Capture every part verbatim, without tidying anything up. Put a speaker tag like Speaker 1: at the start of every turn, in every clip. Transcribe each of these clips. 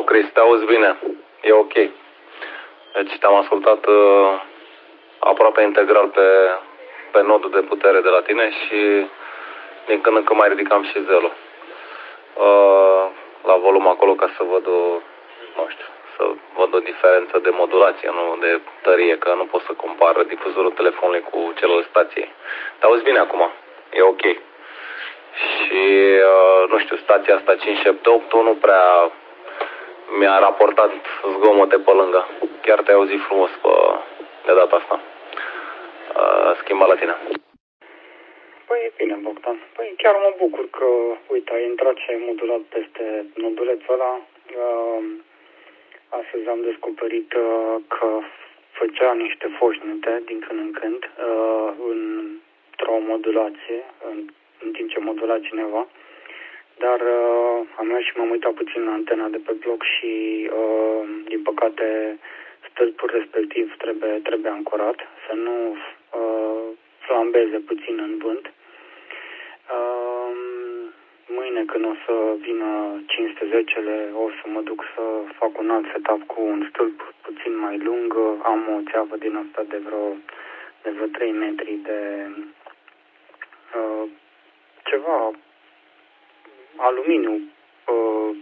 Speaker 1: Chris, te auzi bine. E ok. Deci te-am ascultat uh, aproape integral pe, pe nodul de putere de la tine și din când în când mai ridicam și zelul. Uh, la volum acolo ca să văd o, nu știu, să văd o diferență de modulație, nu de tărie, că nu pot să compar difuzorul telefonului cu cel al stației. Te auzi bine acum. E ok. Și, uh, nu știu, stația asta cinci șapte opt nu prea mi-a raportat zgomote pe lângă. Chiar te-ai auzit frumos pe, de data asta. Uh, schimba la tine.
Speaker 2: Păi e bine, Bogdan. Păi chiar mă bucur că, uite, ai intrat și ai modulat peste nodulețul ăla. Uh, astăzi am descoperit uh, că făcea niște foșnete din când în când uh, într-o modulație, în, în timp ce modula cineva. Dar uh, am mers și m-am uitat puțin la antena de pe bloc și, uh, din păcate, stâlpul respectiv trebuie, trebuie ancorat, să nu uh, flambeze puțin în vânt. Uh, mâine, când o să vină cinci sute zece-le, o să mă duc să fac un alt setup cu un stâlp puțin mai lung. Am o țeavă din asta de vreo, de vreo trei metri de uh, ceva aluminiu uh,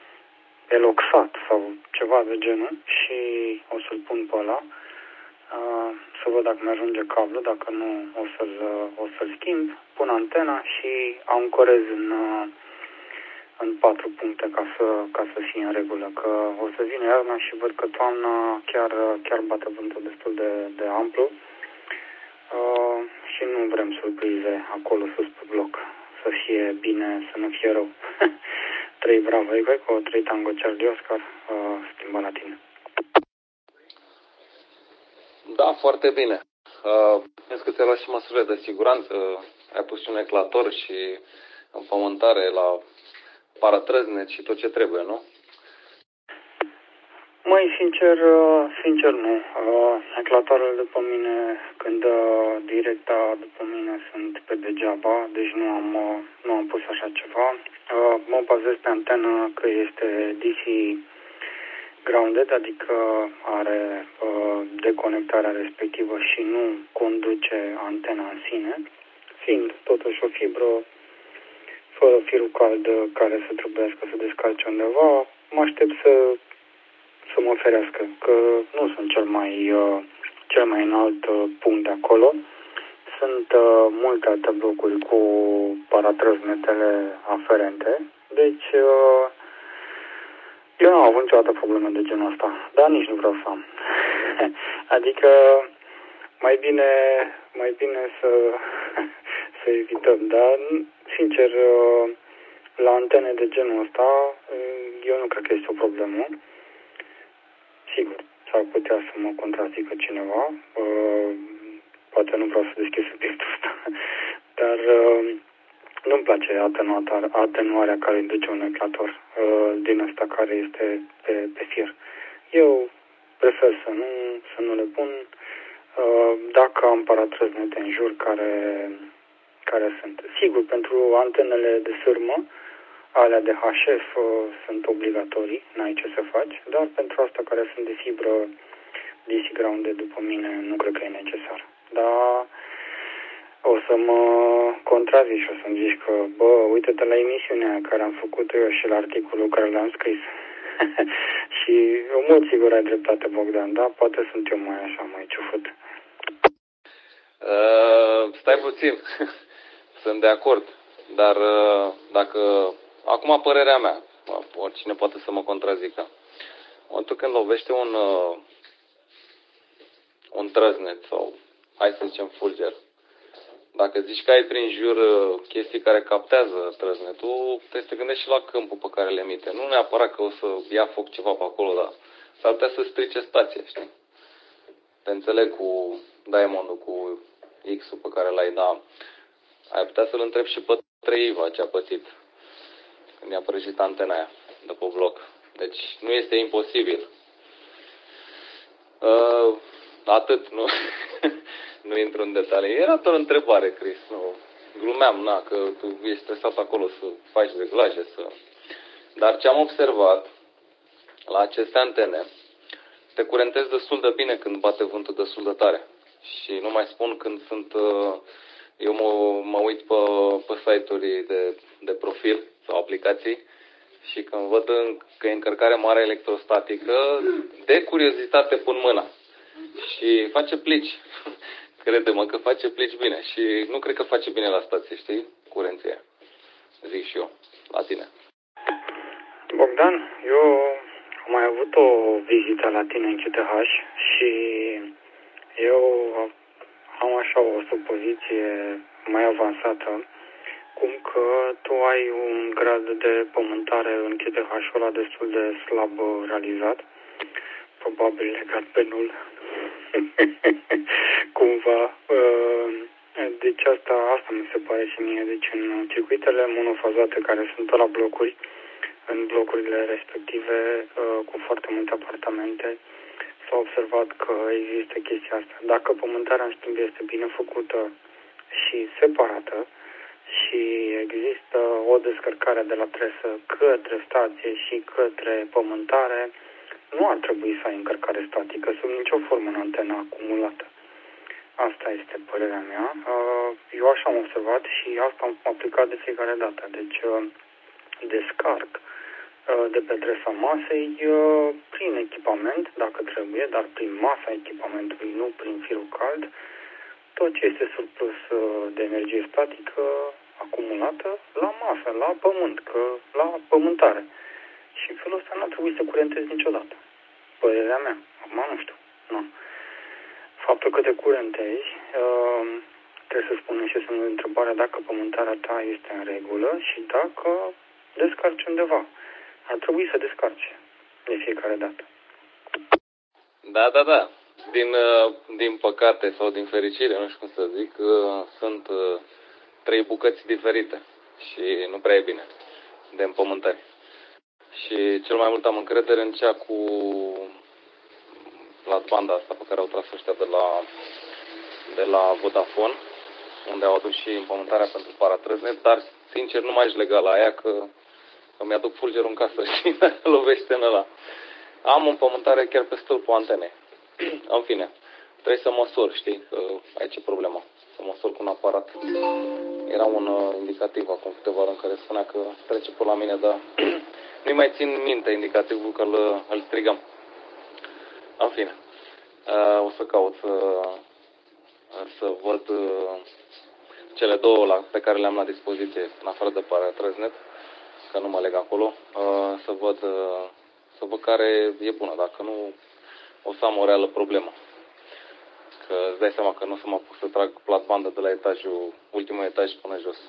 Speaker 2: eloxat sau ceva de genul și o să-l pun pe ăla uh, să văd dacă mi-ajunge cablu, dacă nu o să-l, o să-l schimb, pun antena și ancorez în, uh, în patru puncte ca să, ca să fie în regulă, că o să vină iarna și văd că toamna chiar, chiar bate vântul destul de, de amplu uh, și nu vrem surprize acolo sus pe bloc. Să fie bine, să nu fie rău. trei Bravo Echo, trei Tango Charlie Oscar, uh, schimbă la tine.
Speaker 1: Da, foarte bine. Uh, Crezi că ți-ai luat și măsurile de siguranță, ai pus și un eclator și împământare la paratrăznet și tot ce trebuie, nu?
Speaker 2: Mai sincer, sincer nu. Eclatoarele după mine, când dă directa după mine, sunt pe degeaba, deci nu am, nu am pus așa ceva. Mă bazez pe antenă că este D C grounded, adică are deconectarea respectivă și nu conduce antena în sine, fiind totuși o fibră fără firul cald care să trebuiască să descalce undeva. Mă aștept să să mă ferească, că nu sunt cel mai, uh, cel mai înalt uh, punct de acolo. Sunt uh, multe alte blocuri cu paratrăznetele aferente, deci uh, eu nu am avut niciodată probleme de genul ăsta, dar nici nu vreau să am. Adică mai bine, mai bine să, să evităm, dar sincer, uh, la antene de genul ăsta, eu nu cred că este o problemă. Sigur, s-ar putea să mă contrazică cineva, uh, poate nu vreau să deschid subiectul ăsta, dar uh, nu-mi place atenuarea care induce un eclator uh, din ăsta care este pe, pe fir. Eu prefer să nu, să nu le pun, uh, dacă am paratrăznete în jur care, care sunt. Sigur, pentru antenele de sârmă, alea de H F uh, sunt obligatorii, n-ai ce să faci, dar pentru asta care sunt de fibră D C grounded, după mine, nu cred că e necesar. Dar o să mă contrazici și o să-mi zici că, bă, uite-te la emisiunea care am făcut eu și la articolul care l-am scris. Și în mod sigur ai dreptate, Bogdan, da? Poate sunt eu mai așa, mai ciufut.
Speaker 1: Uh, stai puțin. Sunt de acord. Dar uh, dacă... Acum părerea mea, oricine poate să mă contrazică. În momentul când lovește un, uh, un trăznet sau, hai să zicem, fulger, dacă zici că ai prin jur uh, chestii care captează trăznetul, trebuie să te gândești și la câmpul pe care le emite. Nu neapărat că o să ia foc ceva pe acolo, dar s-ar putea să strice stația, știi? Te înțeleg cu Diamond-ul, cu X-ul pe care l-ai, da. Ai putea să-l întrebi și pe Treiva ce a pățit când i-a prăjit antena aia de pe bloc. Deci nu este imposibil. Uh, atât, nu, nu intru în detalii. Era doar o întrebare, Chris. Nu, glumeam, na, că tu ești stresat acolo să faci reglaje. Să... Dar ce am observat la aceste antene, te curentezi destul de bine când bate vântul destul de tare. Și nu mai spun când sunt, eu mă, mă uit pe, pe site-uri de, de profil sau aplicații și când văd că e încărcare mare electrostatică, de curiozitate pun mâna și face plici. Crede-mă că face plici bine și nu cred că face bine la stație, știi, curenția. Zic și eu, la tine.
Speaker 2: Bogdan, eu am mai avut o vizită la tine în C T H și eu am așa o supoziție mai avansată, cum că tu ai un grad de pământare în C T H-ul ăla destul de slab realizat, probabil legat pe nul. Cumva. Deci asta, asta mi se pare și mie. Deci în circuitele monofazate care sunt la blocuri, în blocurile respective cu foarte multe apartamente, s-a observat că există chestia asta. Dacă pământarea în schimb este bine făcută și separată și există o descărcare de la tresă către stație și către pământare, nu ar trebui să ai încărcare statică sub nicio formă în antena acumulată. Asta este părerea mea. Eu așa am observat și asta am aplicat de fiecare dată. Deci descarc de pe tresa masei prin echipament, dacă trebuie, dar prin masa echipamentului, nu prin firul cald, tot ce este surplus de energie statică acumulată la masă, la pământ, că la pământare. Și în felul ăsta nu ar trebui să curentezi niciodată. Părerea mea. Acum nu știu. Nu. Faptul că te curentezi, trebuie să spunem și semnul de întrebare dacă pământarea ta este în regulă și dacă descarci undeva. Ar trebui să descarci de fiecare dată.
Speaker 1: Da, da, da. Din, din păcate sau din fericire, nu știu cum să zic, sunt trei bucăți diferite și nu prea e bine de împământări. Și cel mai mult am încredere în cea cu plasbanda asta pe care au tras ăștia de la, de la Vodafone, unde au adus și împământarea pentru paratrăznet, dar sincer nu m-aș lega la aia că îmi aduc fulgerul în casă și lovește în ăla. Am împământare chiar pe stâlpul antenei. În fine, trebuie să măsor, știi, că aici e problema. Să măsor cu un aparat. Era un uh, indicativ acum câteva ori în care spunea că trece pe la mine, dar nu-i mai țin minte indicativul că îl, îl strigăm. În fine, uh, o să caut să, să văd uh, cele două la, pe care le-am la dispoziție, în afară de paratrăznet, că nu mă leg acolo, uh, să văd uh, să văd care e bună, dacă nu o să am o reală problemă. Că îți dai seama că nu o să mă apuc să trag platbandă de la etajul, ultimul etaj până jos.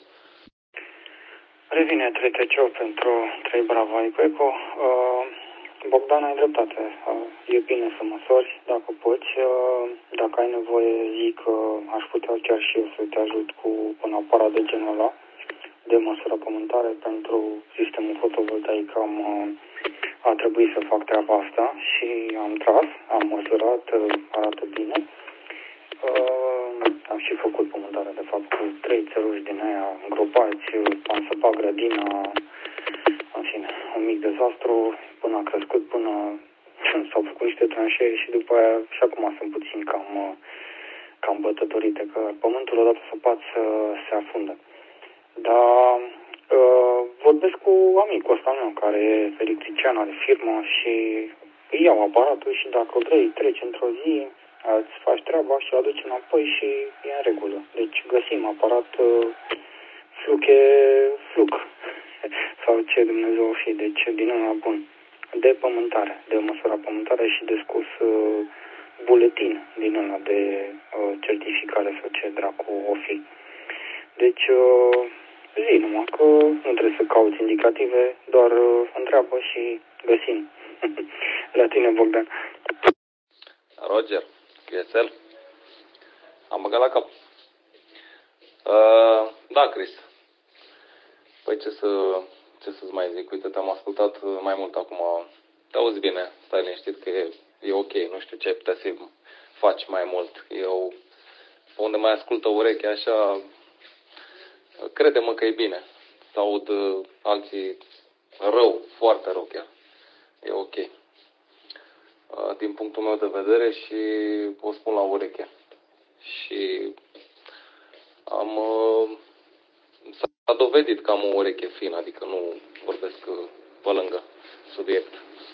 Speaker 2: Revine trei T C pentru trei Bravo Eco. Uh, Bogdan, ai dreptate. Uh, e bine să măsori, dacă poți. Uh, dacă ai nevoie, zic că aș putea chiar și eu să te ajut cu un aparat de genul ăla de măsură pământare pentru sistemul fotovoltaic. Am, uh, a trebuit să fac treaba asta și am tras, am măsurat, uh, arată bine. Uh, am și făcut pământarea, de fapt, cu trei țăruși din aia îngropați, am săpat grădina, în fine, un mic dezastru, până a crescut, până s-au făcut niște tranșee și după aia și acum sunt puțin cam, cam bătătorite, că pământul odată săpat se, se afundă. Dar uh, vorbesc cu amicul ăsta meu, care e electrician, are firmă și îi iau aparatul și dacă vrei, treci într-o zi, îți faci treaba și o aduci înapoi și e în regulă. Deci găsim aparat uh, fluche, fluc sau ce Dumnezeu o fi. Deci din ăla bun. De pământare, de măsura pământare și de scos uh, buletin din ăla de uh, certificare sau ce dracu o fi. Deci uh, zi numai că nu trebuie să cauți indicative, doar uh, întreabă și găsim. La tine, Bogdan.
Speaker 1: Roger, Ghețel, am băgat la cap. Uh, da, Chris. Păi ce, să, ce să-ți mai zic? Uite, te-am ascultat mai mult acum. Te auzi bine, stai liniștit că e, e ok. Nu știu ce ai putea să faci mai mult. Eu, unde mai ascultă urechea așa, crede-mă că e bine. Să aud alții rău, foarte rău chiar. e ok. Din punctul meu de vedere și o spun la ureche. Și am, s-a dovedit că am o ureche fină, adică nu vorbesc pe lângă subiect.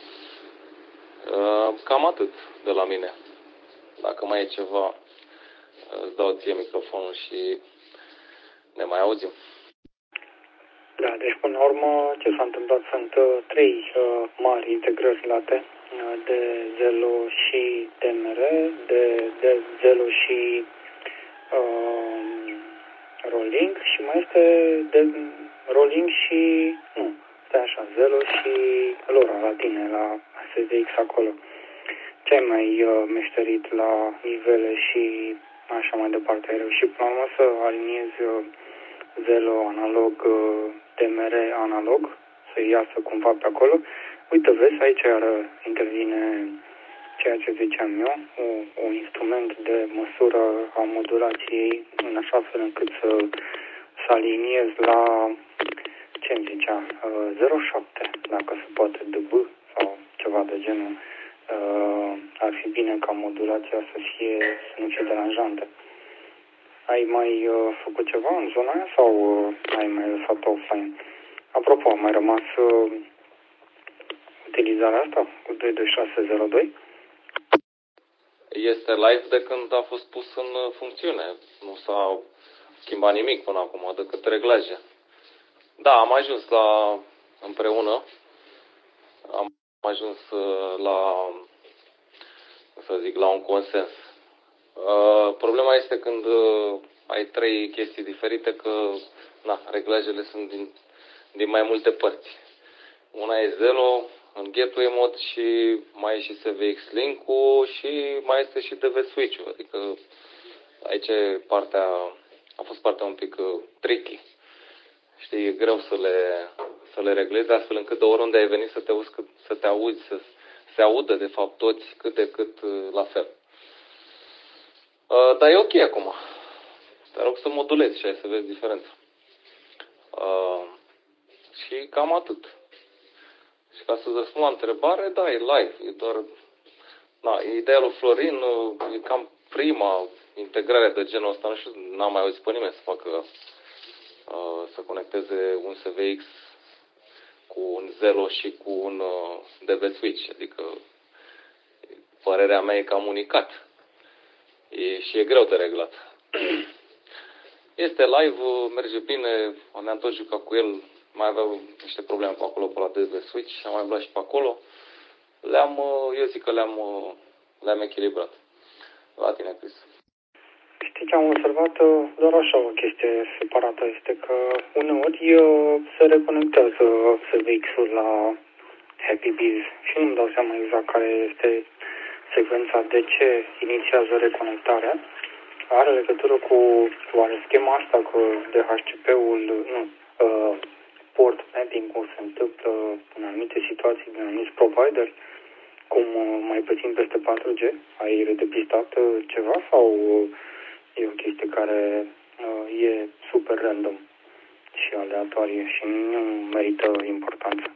Speaker 1: Cam atât de la mine. Dacă mai e ceva, îți dau ție microfonul și ne mai auzim.
Speaker 2: Da, deci până la urmă ce s-a întâmplat sunt uh, trei uh, mari integrări late uh, de Zelo și T M R, de, de Zelo și uh, Rolling și mai este de Rolling și, nu, stai așa, Zelo și Lora la tine, la S D X acolo. Ce ai mai uh, meșterit la nivele și așa mai departe? Ai reușit până la urmă să aliniezi uh, Zelo analog, uh, T M R analog, să iasă cumva pe acolo. Uite, vezi, aici iar intervine ceea ce ziceam eu, un instrument de măsură a modulației în așa fel încât să, să aliniez la, ce îmi zicea, zero șapte, dacă se poate, de B sau ceva de genul. Ar fi bine ca modulația să fie, să nu fie deranjantă. Ai mai uh, făcut ceva în zona aia sau uh, ai mai lăsat offline? Apropo, a mai rămas uh, utilizarea asta cu doi doi șase zero doi?
Speaker 1: Este live de când a fost pus în funcțiune. Nu s-a schimbat nimic până acum decât reglaje. Da, am ajuns la împreună. Am ajuns la, să zic, la un consens. Uh, problema este când uh, ai trei chestii diferite, că na, reglajele sunt din, din mai multe părți. Una e Zelo în gateway mod și mai e și S V X Link-ul și mai este și D V Switch-ul. Adică aici partea, a fost partea un pic uh, tricky. Știi, e greu să le, să le reglezi astfel încât de oriunde ai venit să te auzi, să te auzi, să se audă de fapt toți cât de cât uh, la fel. Uh, dar e ok acum. Te rog să modulezi și ai să vezi diferența. Uh, și cam atât. Și ca să-ți răspund la întrebare, da, e live. E doar... Da, ideea lui Florin e cam prima integrare de genul ăsta. Nu știu, n-am mai auzit pe nimeni să facă, uh, să conecteze un S V X cu un Zelo și cu un uh, D V Switch. Adică, părerea mea e cam unicat. E, și e greu de reglat. Este live, merge bine, ne-am tot jucat cu el, mai aveau niște probleme pe acolo, pe la D V Switch, am mai blat și pe acolo. Le-am, eu zic că le-am, le-am echilibrat. La tine, Chris.
Speaker 2: Știi ce am observat? Doar așa o chestie separată este că uneori se reconectează S V X-ul la Happy Bees și nu-mi dau seama exact care este secvența de ce inițiază reconectarea. Are legătură cu oare schema asta cu D H C P-ul, nu, uh, port mapping-ul se întâmplă în anumite situații din anumiți provideri, cum uh, mai puțin peste patru G? Ai redepistat uh, ceva sau uh, e o chestie care uh, e super random și aleatorie și nu merită importanță?